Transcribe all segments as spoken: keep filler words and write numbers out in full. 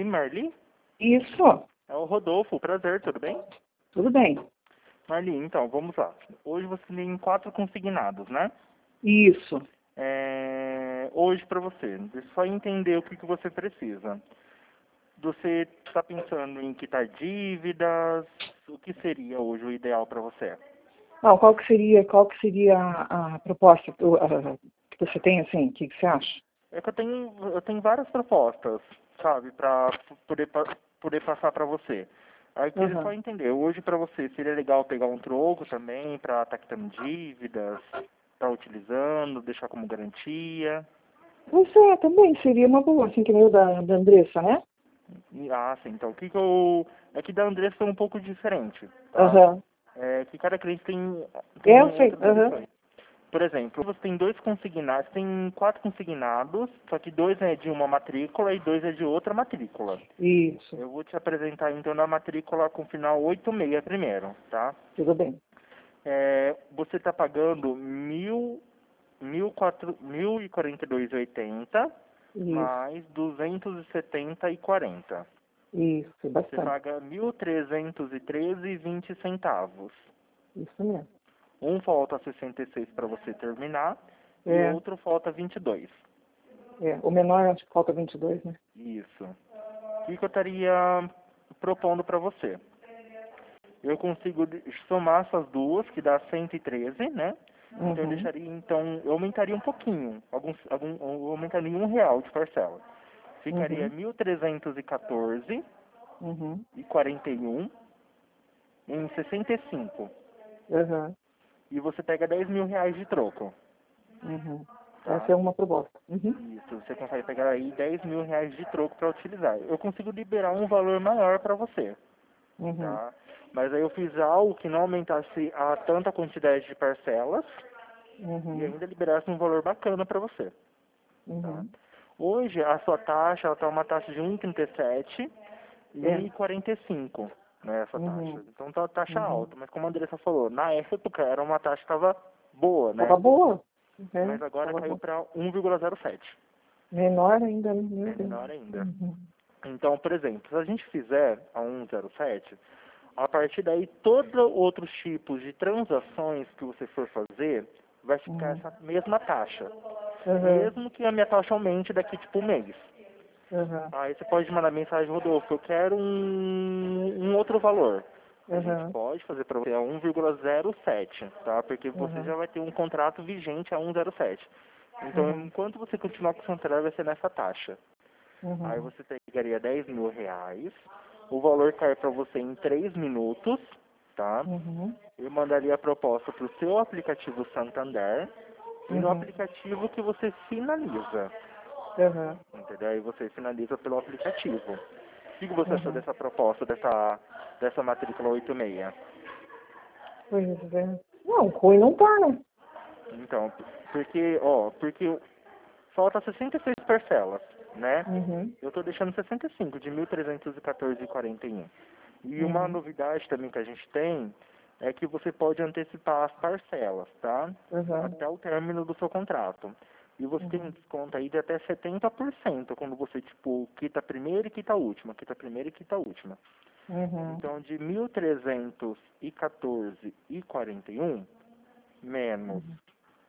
Marli? Isso, É o Rodolfo, prazer, tudo bem? tudo bem. Marli, então, vamos lá. Hoje você tem quatro consignados, né? Isso. É... Hoje para você, deixa eu só entender o que, que você precisa. Você está pensando em quitar dívidas? O que seria hoje o ideal para você? Não, qual que seria, qual que seria a, a proposta que, a- que você tem, assim, o que, que você acha? É que eu tenho, eu tenho várias propostas, sabe, para poder, pa- poder passar para você. Aí eu queria só Aham. entender, hoje para você seria legal pegar um troco também para estar quitando dívidas, estar utilizando, deixar como garantia. Pois é, também seria uma boa, assim, que nem o da, da Andressa, né? E- Ah, sim, então o que que eu... É que da Andressa é um pouco diferente, tá? Aham. É que cada cliente tem, É, tem eu sei, outras aham. opções. Por exemplo, você tem dois consignados, tem quatro consignados, só que dois é de uma matrícula e dois é de outra matrícula. Isso, Eu vou te apresentar então na matrícula com final oito seis primeiro, tá? tudo bem. É, você está pagando mil, mil, quatro, mil e quarenta e dois e oitenta Isso, mais duzentos e setenta e quarenta. isso, é Você bastante. paga mil trezentos e treze e vinte centavos. Isso mesmo. Um falta sessenta e seis para você terminar e É, outro falta vinte e dois. é. O menor acho que falta vinte e dois, né? Isso. O que que eu estaria propondo para você? Eu consigo de- somar essas duas, que dá cento e treze, né? Então eu Uhum, deixaria, então, eu aumentaria um pouquinho, alguns, algum, eu aumentaria um real de parcela. Ficaria uhum, mil trezentos e quatorze uhum, e quarenta e um em sessenta e cinco. aham, E você pega dez mil reais de troco, uhum. tá? Essa é uma proposta. Uhum, Isso, você consegue pegar aí dez mil reais de troco para utilizar. Eu consigo liberar um valor maior para você, uhum, tá? Mas aí eu fiz algo que não aumentasse a tanta quantidade de parcelas e uhum, ainda liberasse um valor bacana para você, tá? uhum. Hoje a sua taxa, ela tá uma taxa de um vírgula trinta e sete e um É. vírgula quarenta e cinco, né, essa taxa. Uhum, Então tá uma taxa uhum. alta, mas como a Andressa falou, na época era uma taxa que estava boa, Tava né? boa. É, Mas agora tava caiu boa. para um vírgula zero sete. Menor ainda, né? Meu É Deus. menor ainda. Uhum. Então, por exemplo, se a gente fizer a um vírgula zero sete, a partir daí todos outros tipos de transações que você for fazer vai ficar Uhum. essa mesma taxa. Uhum. Mesmo que a minha taxa aumente daqui tipo um mês. Uhum. Aí você pode mandar mensagem, Rodolfo, eu quero um, um outro valor. A gente Uhum. pode fazer para você a um vírgula zero sete, tá? Porque você Uhum. já vai ter um contrato vigente a um vírgula zero sete. Então, Uhum. enquanto você continuar com o Santander, vai ser nessa taxa. Aí Uhum. você pegaria dez mil reais, o valor cai para você em três minutos, tá? Uhum. Eu mandaria a proposta para o seu aplicativo Santander e no Uhum. aplicativo que você finaliza, Uhum. entendeu? Aí você finaliza pelo aplicativo. O que que você achou Uhum. dessa proposta, dessa, dessa matrícula oito seis? Pois é. Não, ruim não tá, né? Então, porque, ó, porque falta sessenta e seis parcelas, né? Uhum. Eu estou deixando sessenta e cinco, de mil trezentos e quatorze e quarenta e um. E uma Uhum. novidade também que a gente tem é que você pode antecipar as parcelas, tá? Uhum. Até o término do seu contrato. E você tem um Uhum. desconto aí de até setenta por cento quando você, tipo, quita a primeira e quita a última, quita a primeira e quita a última. Uhum. Então, de mil trezentos e quatorze e quarenta e um menos Uhum.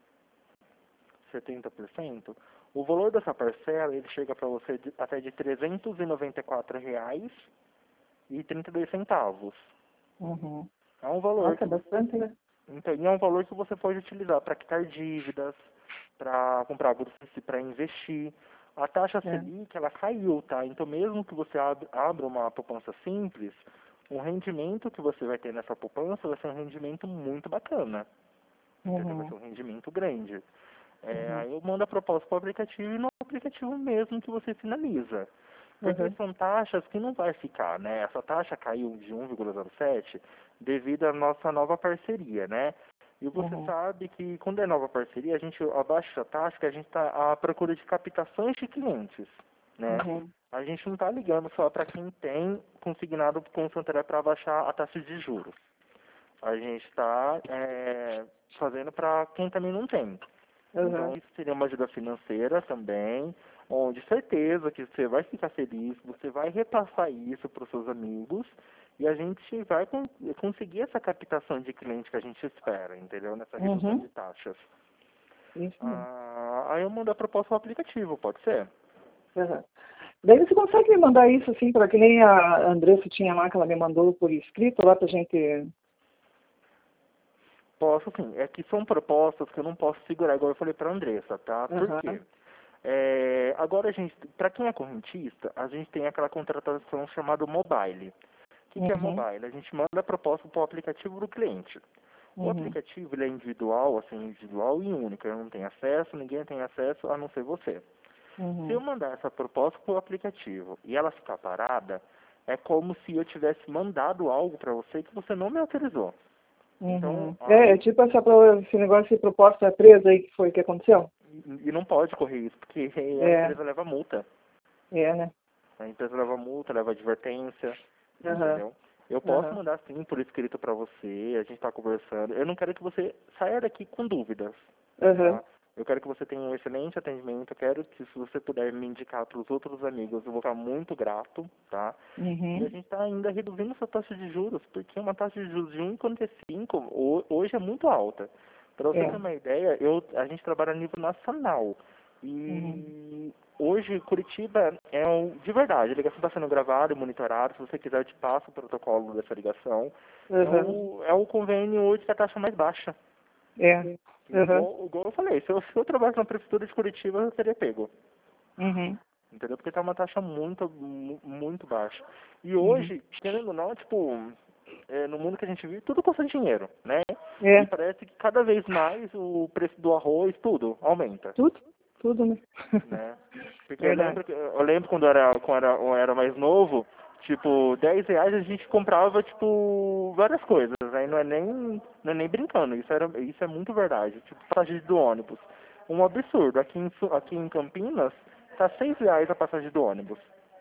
setenta por cento, o valor dessa parcela ele chega para você de, até de trezentos e noventa e quatro reais e trinta e dois centavos. Uhum. É um valor Nossa, é que você, bastante, né? então, e é um valor que você pode utilizar para quitar dívidas, para comprar produtos, para investir. A taxa É. Selic ela caiu, tá? Então mesmo que você ab- abra uma poupança simples, o rendimento que você vai ter nessa poupança vai ser um rendimento muito bacana. Entendeu? Vai ser Uhum. um rendimento grande. É, Uhum. aí eu mando a proposta para o aplicativo e no aplicativo mesmo que você finaliza. Porque Uhum. são taxas que não vai ficar, né? Essa taxa caiu de um vírgula zero sete devido à nossa nova parceria, né? E você Uhum. sabe que quando é nova parceria, a gente abaixa a taxa que a gente está à procura de captações de clientes, né? Uhum. A gente não está ligando só para quem tem consignado com o Santander para abaixar a taxa de juros. A gente está é, fazendo para quem também não tem. Uhum. Então, isso seria uma ajuda financeira também, onde certeza que você vai ficar feliz, você vai repassar isso para os seus amigos e a gente vai con conseguir essa captação de cliente que a gente espera, entendeu? Nessa redução Uhum. de taxas. Isso mesmo. Ah, aí eu mando a proposta para o aplicativo, pode ser? Uhum. Daí você consegue me mandar isso, assim, para que nem a Andressa tinha lá, que ela me mandou por escrito lá pra gente... Posso sim. É que são propostas que eu não posso segurar, igual eu falei para a Andressa, tá? Por Aham. quê? É, agora a gente, para quem é correntista, a gente tem aquela contratação chamada mobile. O que, que é Uhum. mobile? A gente manda a proposta para o aplicativo do cliente. O Uhum. aplicativo ele é individual, assim, individual e único. Eu não tenho acesso, ninguém tem acesso a não ser você. Se eu Uhum. mandar essa proposta para o aplicativo e ela ficar parada, é como se eu tivesse mandado algo para você que você não me autorizou. Então, Uhum. É, é aí, tipo essa, pro- esse negócio de proposta presa aí que foi que aconteceu? e e não pode correr isso, porque a É, empresa leva multa. é, né? A empresa leva multa, leva advertência, Aham. entendeu? Eu posso Aham. mandar sim por escrito para você, a gente está conversando. Eu não quero que você saia daqui com dúvidas, Aham. tá? Eu quero que você tenha um excelente atendimento. Eu quero que, se você puder me indicar para os outros amigos, eu vou ficar muito grato, tá? E a Uhum. gente está ainda reduzindo essa taxa de juros, porque uma taxa de juros de um vírgula quarenta e cinco ho- hoje é muito alta. Para você ter É. uma ideia, eu, a gente trabalha a nível nacional. Uhum. E hoje Curitiba é um, de verdade, a ligação está sendo gravada e monitorada. Se você quiser, eu te passo o protocolo dessa ligação. É Aham. o, é o convênio hoje que é a taxa mais baixa. É. Aham. Igual, igual eu falei, se eu, se eu trabalhasse na prefeitura de Curitiba, eu teria pego. Uhum. Entendeu? Porque tá uma taxa muito, mu- muito baixa. E Uhum. hoje, querendo ou não, tipo, é, no mundo que a gente vive, tudo custa dinheiro, né? E É. parece que cada vez mais o preço do arroz, tudo, aumenta, Tudo. Tudo, né? né? Porque eu Verdade. lembro, que- eu lembro quando eu era, quando era, eu era mais novo, tipo, dez reais a gente comprava, tipo, várias coisas. Aí não é nem, não é nem brincando, isso, era, isso é muito verdade. Tipo, passagem do ônibus. Um absurdo. Aqui em, Su- aqui em Campinas, tá seis reais a passagem do ônibus.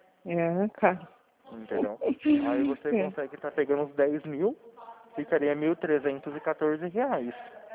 É, cara. Entendeu? Aí você É. consegue estar pegando uns dez mil, ficaria mil trezentos e quatorze reais.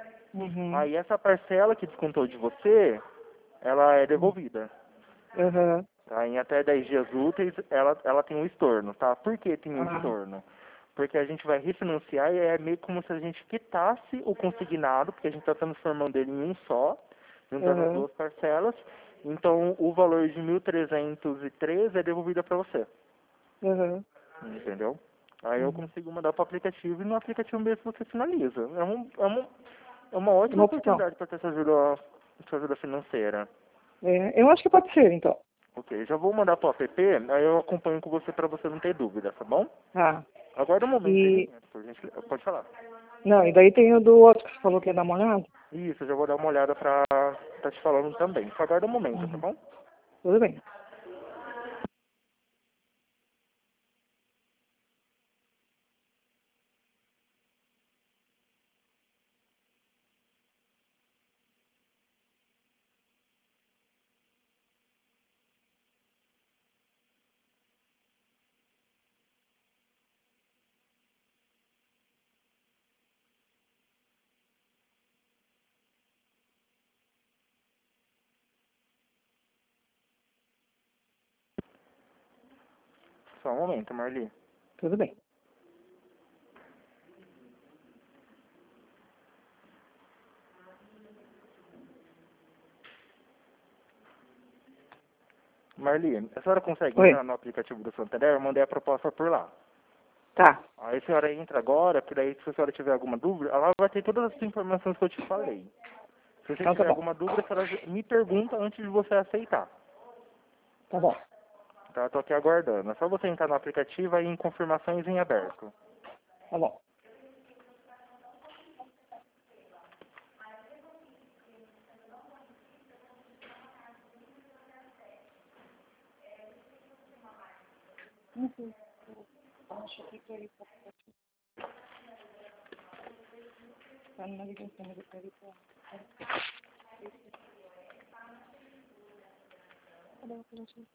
Uhum. Aí essa parcela que descontou de você, ela é Uhum. devolvida. Aham. Tá? Em até dez dias úteis, ela, ela tem um estorno, tá? Por que tem um Ah. estorno? Porque a gente vai refinanciar e é meio como se a gente quitasse o consignado, porque a gente está transformando ele em um só, juntando as Aham. duas parcelas. Então, o valor de mil trezentos e treze é devolvido para você. Aham. Entendeu? Aí eu Uhum. consigo mandar para o aplicativo e no aplicativo mesmo você finaliza. É, um, é, uma, é uma É ótima uma opção. oportunidade para ter essa ajuda, essa ajuda financeira. É, eu acho que pode ser, então. Ok, já vou mandar para o app, aí eu acompanho com você para você não ter dúvida, tá bom? Ah. Aguarda um momento aí, E. por gente, pode falar. Não, e daí tem o do outro que você falou que ia dar uma olhada. Isso, eu já vou dar uma olhada para estar te falando também. Só aguarda um momento, tá Uhum. bom? Tudo bem. Só um momento, Marli. Tudo bem. Marli, a senhora consegue Oi. entrar no aplicativo do Santander? Eu mandei a proposta por lá. Tá. Aí a senhora entra agora, porque daí se a senhora tiver alguma dúvida, ela vai ter todas as informações que eu te falei. Se você Então tá tiver bom. alguma dúvida, a senhora me pergunta antes de você aceitar. Tá bom. Tá? Tô aqui aguardando. É só você entrar no aplicativo e em confirmações em aberto. Tá bom. Tá numa ligação do telefone. Cadê o aplicativo?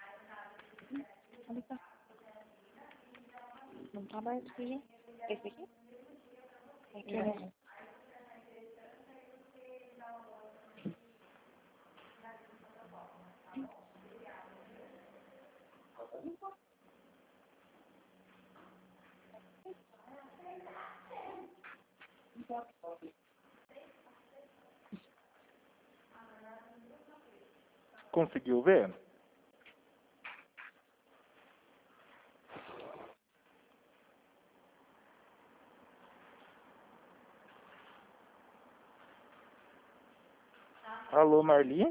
Ali tá. Não tá mais aqui, gente. Esse aqui? Aqui, né? Conseguiu ver? Alô, Marli?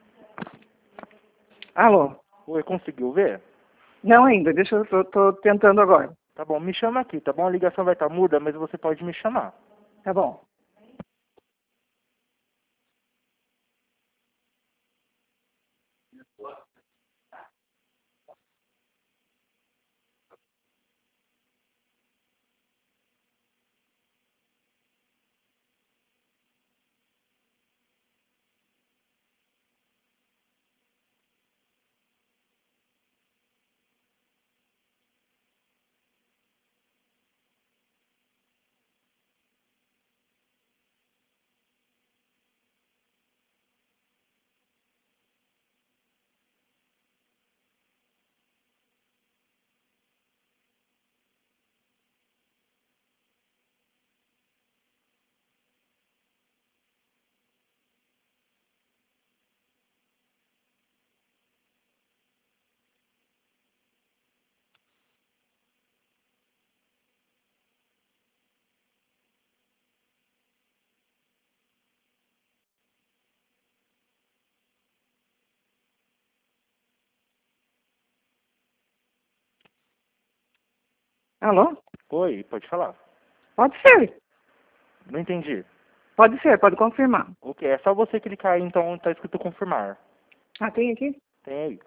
Alô? Oi, conseguiu ver? Não ainda, deixa eu, tô, tô tentando agora. Tá bom, me chama aqui, tá bom? A ligação vai estar muda, mas você pode me chamar. Tá bom. Alô? Oi, pode falar. Pode ser. Não entendi. Pode ser, pode confirmar. Ok, é só você clicar aí, então tá escrito confirmar. Ah, tem aqui? Tem aí.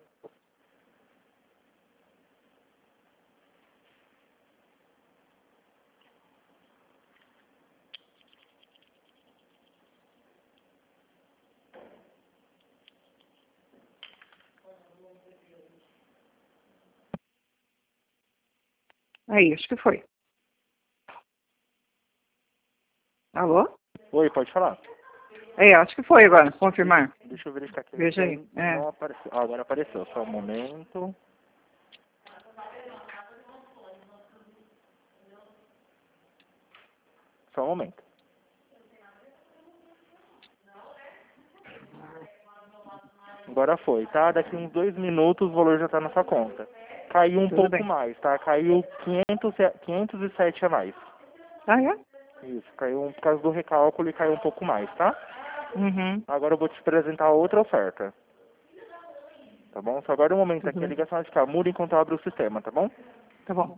Aí, acho que foi. Alô? Oi, pode falar. É, acho que foi agora, confirmar. Deixa eu verificar aqui. Veja aí. É. Não apareceu. Ah, agora apareceu. Só um momento. Só um momento. Agora foi, tá? Daqui uns dois minutos o valor já tá na sua conta. Caiu um Tudo pouco bem. mais, tá? Caiu quinhentos, e- quinhentos e sete a mais. Ah, é? Isso, caiu por causa do recálculo e caiu um pouco mais, tá? Uhum. Agora eu vou te apresentar outra oferta. Tá bom? Só agora um momento Tudo aqui, a bem. ligação vai ficar muda enquanto eu abro o sistema, tá bom? Tá bom.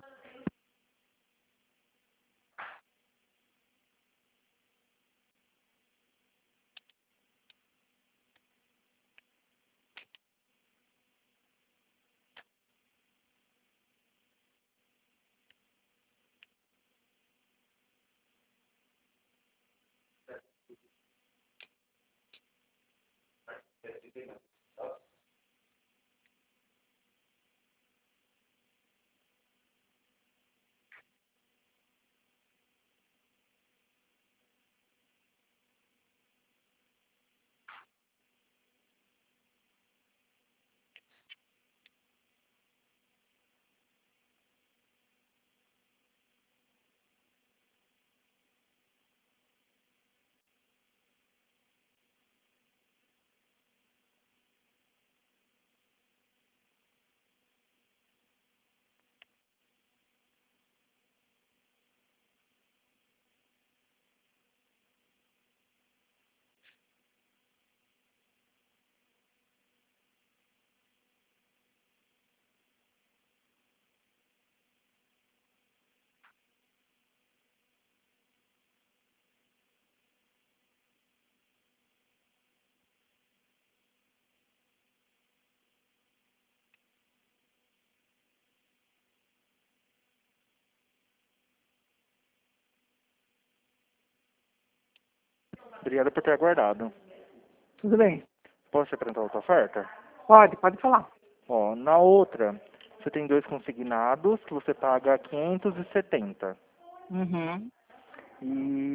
Obrigado por ter aguardado. Tudo bem. Posso te apresentar outra oferta? Pode, pode falar. Ó, na outra, você tem dois consignados que você paga quinhentos e setenta. Uhum.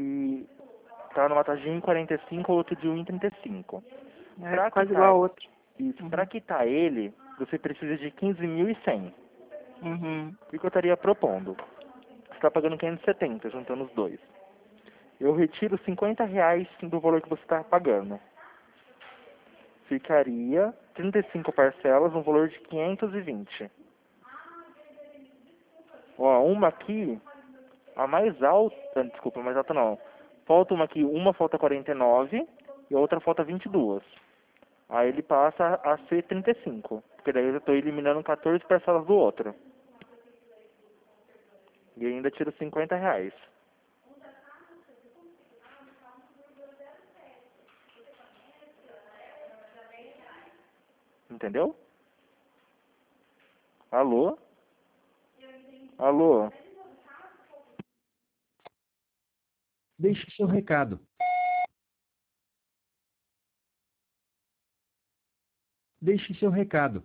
E tá numa taxa de um vírgula quarenta e cinco, outro de um vírgula trinta e cinco. É Pra quase igual quitar, a outra. Isso. Uhum. Para quitar ele, você precisa de quinze mil e cem. Uhum. O que que eu estaria propondo? Você está pagando quinhentos e setenta, juntando os dois. Eu retiro cinquenta reais do valor que você está pagando. Ficaria trinta e cinco parcelas, um valor de quinhentos e vinte. Ó, uma aqui, a mais alta, desculpa, a mais alta não. Falta uma aqui, uma falta quarenta e nove e a outra falta vinte e dois. Aí ele passa a ser trinta e cinco, porque daí eu já estou eliminando quatorze parcelas do outro. E ainda tiro cinquenta reais. Entendeu? Alô? Alô? Deixe seu recado. Deixe seu recado.